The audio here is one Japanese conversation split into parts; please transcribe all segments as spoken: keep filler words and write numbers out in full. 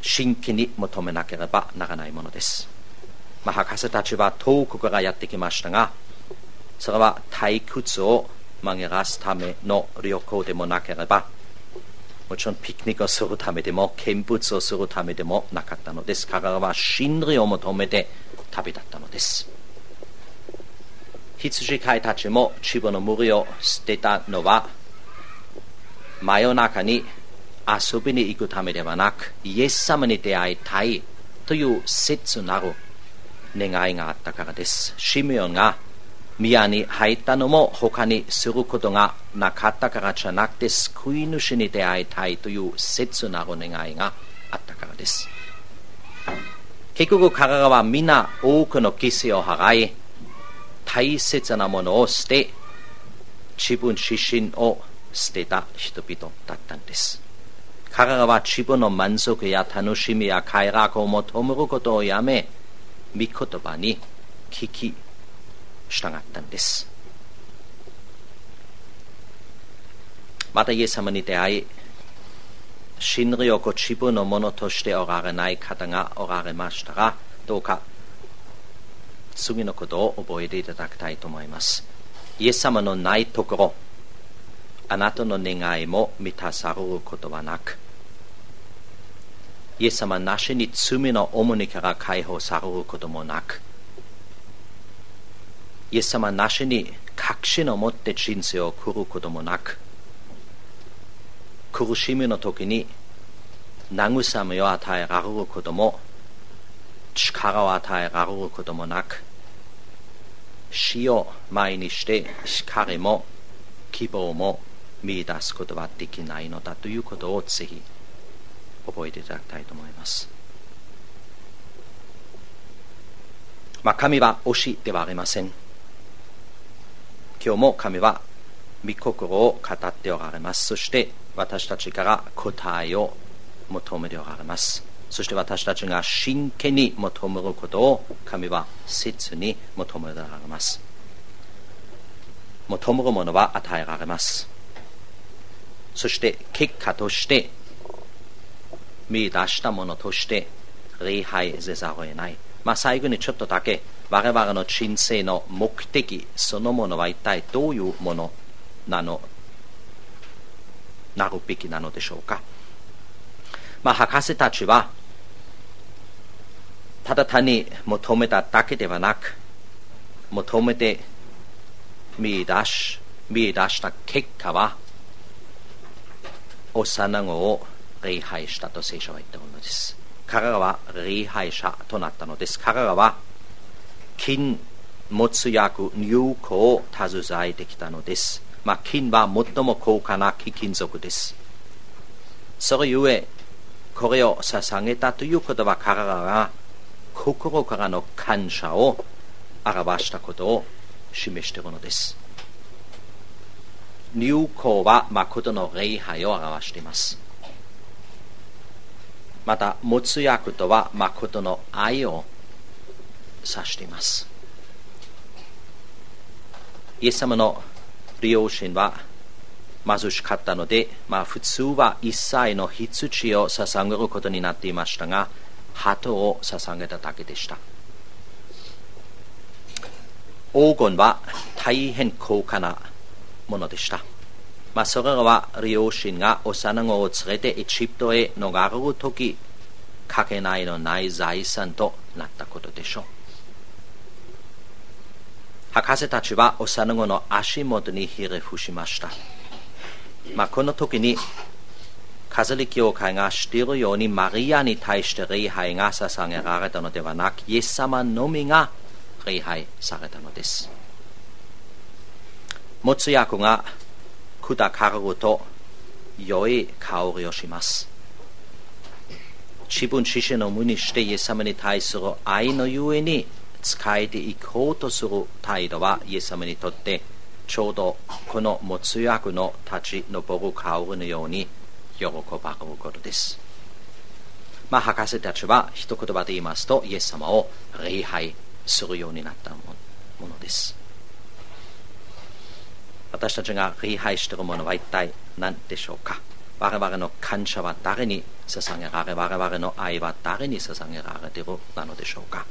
真剣に求めなければならないものです。まあ、博士たちは遠くからやってきましたが、それは退屈を紛らわすための旅行でもなければ、もちろんピクニックをするためでも見物をするためでもなかったのです。彼らは真理を求めて旅立ったのです。羊飼いたちも自分の無理を捨てたのは、真夜中に遊びに行くためではなく、イエス様に出会いたいという切なる願いがあったからです。シメオンが宮に入ったのも他にすることがなかったからじゃなくて、救い主に出会いたいという切なる願いがあったからです。結局彼らは皆多くの犠牲を払い、大切なものを捨て、自分自身を捨てた人々だったんです。彼らは自分の満足や楽しみや快楽を求めることをやめ、御言葉に聞き従ったんです。またイエス様に出会い、真理を自分のものとしておられない方がおられましたが、どうか次のことを覚えていただきたいと思います。イエス様のないところ、あなたの願いも満たされることはなく、イエス様なしに罪の重荷から解放されることもなく、イエス様なしに確信を持って人生を送ることもなく、苦しみの時に慰めを与えられることも、力を与えられることもなく、死を前にして光も希望も見出すことはできないのだということをぜひ覚えていただきたいと思います。まあ、神は推しではありません。今日も神は御心を語っておられます。そして私たちから答えを求めておられます。そして私たちが真剣に求めることを神は切に求められます。求めるものは与えられます。そして結果として見出したものとして礼拝せざるを得ない。まあ、最後にちょっとだけ我々の人生の目的そのものは一体どういうものなのなるべきなのでしょうか。まあ、博士たちはただ単に求めただけではなく、求めて見出し見出した結果は幼子を礼拝したと聖書は言っているのです。彼らは礼拝者となったのです。彼らは金、没薬、入香を携えてきたのです。まあ、金は最も高価な貴金属です。それゆえこれを捧げたということは、彼らが心からの感謝を表したことを示しているのです。入香は誠の礼拝を表しています。また没薬とは誠の愛を指しています。イエス様の両親は貧しかったので、まあ、普通は一切の羊を捧げることになっていましたが、鳩を捧げただけでした。黄金は大変高価なものでした。まあ、それらは両親が幼子を連れてエジプトへ逃れるとき、かけがえのない財産となったことでしょう。博士たちは幼子の足元にひれ伏しました。まあ、この時にカトリック教会がしているようにマリアに対して礼拝が捧げられたのではなく、イエス様のみが礼拝されたのです。没薬が砕かれると良い香りをします。自分自身を無にしてイエス様に対する愛のゆえに仕えていこうとする態度は、イエス様にとってちょうどこの没薬の立ち上る香りのように喜ばれることです。まあ、博士たちは一言葉で言いますと、イエス様を礼拝するようになったものです。私たちが礼拝しているものは一体何でしょうか。我々の感謝は誰に捧げられ、我々の愛は誰に捧げられているなのでしょうか。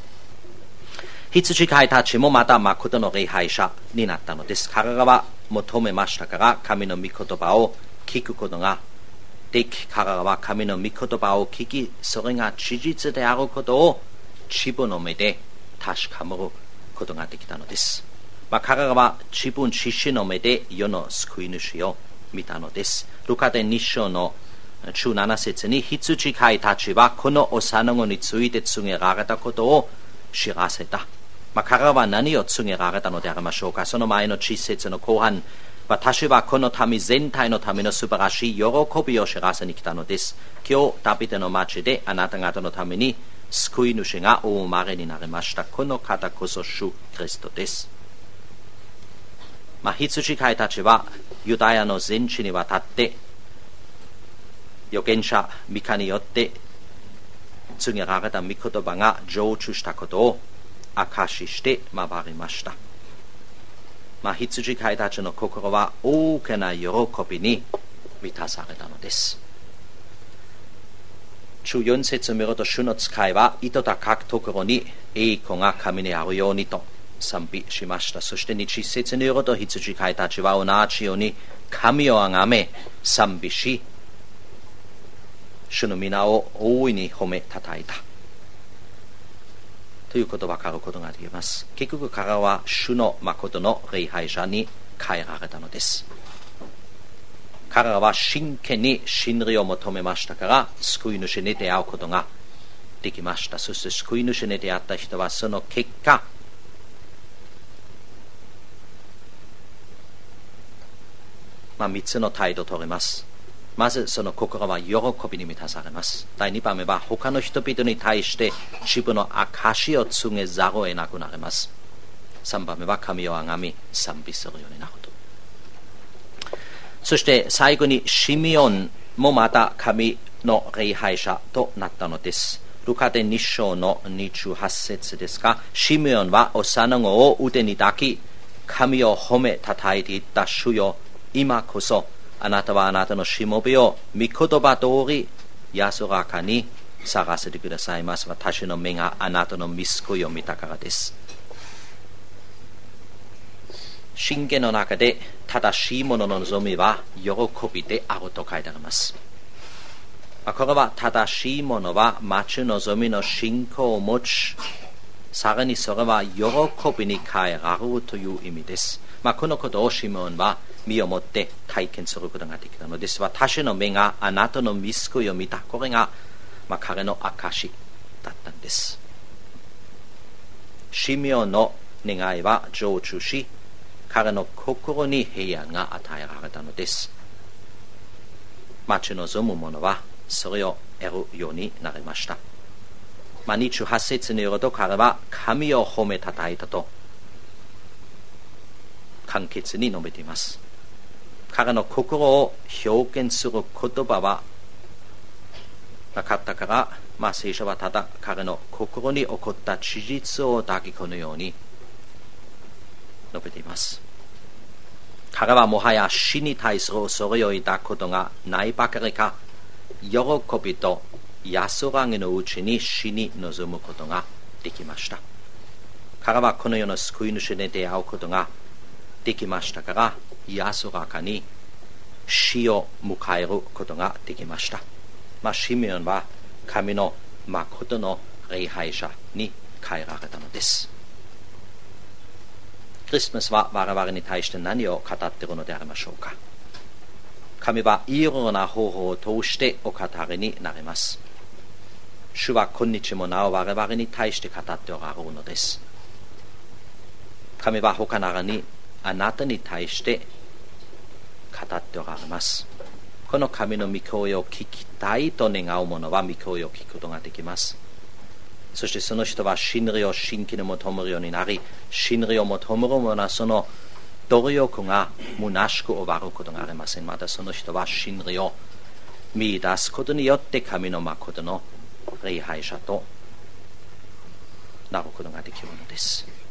羊飼いたちもまた誠の礼拝者になったのです。彼らは求めましたから神の御言葉を聞くことができ、彼らは神の御言葉を聞き、それが事実であることを自分の目で確かめることができたのです。まあ、彼らは自分自身の目で世の救い主を見たのです。ルカでに章のじゅうなな節に、羊飼いたちはこの幼子について告げられたことを知らせた。まあ、彼らは何を告げられたのでありましょうか。その前のじゅっ節の後半、私はこの民全体のための素晴らしい喜びを知らせに来たのです。今日ダビデの町であなた方のために救い主がお生まれになりました。この方こそ主キリストです。まあ、羊飼いたちはユダヤの全地にわたって預言者ミカによって告げられた御言葉が成就したことを証しして回りました。まあ、羊飼いたちの心は大きな喜びに満たされたのです。じゅうよん節を見ると、主の使いは糸高くところに栄光が神にあるようにと賛美しました。そしてにじゅっ節によると、羊飼いたちは同じように神をあがめ賛美し、主の皆を大いに褒めたたえたということが分かることができます。結局彼らは主の誠の礼拝者に変えられたのです。彼らは真剣に真理を求めましたから、救い主に出会うことができました。そして救い主に出会った人はその結果、まあ、みっつの態度を取ります。まずその心は喜びに満たされます。だいにばんめは他の人々に対して自分の証を告げざるを得なくなります。さんばんめは神をあがみ賛美するようになると。そして最後にシミオンもまた神の礼拝者となったのです。ルカでに章のにじゅうはち節ですが、シミオンは幼子を腕に抱き、神を褒めたたえていった。主よ、今こそあなたはあなたのしもべを御言葉通り安らかに探せてくださいます。私の目があなたの御救いを見たからです。箴言の中で正しいものの望みは喜びであると書いてあります。これは正しいものは待ち望みの信仰を持ち、さらにそれは喜びに変えられるという意味です。まあ、このことをシモンは身をもって体験することができたのです。私の目があなたの御救いを見た。これが、まあ、彼の証だったんです。シミオンの願いは成就し、彼の心に平安が与えられたのです。待ち望む者はそれを得るようになりました。まあ、にじゅうはち節によると、彼は神を褒めたたえたと簡潔に述べています。彼の心を表現する言葉はなかったから、まあ、聖書はただ彼の心に起こった事実を抱き込むように述べています。彼はもはや死に対する恐れを抱くことがないばかりか、喜びと安らぎのうちに死に臨むことができました。彼はこの世の救い主に出会うことができましたから、安らかに死を迎えることができました。まあ、シメオンは神の誠の礼拝者に変えられたのです。クリスマスは我々に対して何を語っているのでありましょうか。神はいろいろな方法を通してお語りになります。主は今日もなお我々に対して語っておられるのです。神は他ならにあなたに対して語っておられます。この神の御声を聞きたいと願う者は御声を聞くことができます。そしてその人は真理を真剣に求めるようになり、真理を求める者はその努力が虚しく終わることがありません。またその人は真理を見出すことによって神の誠の礼拝者となることができるのです。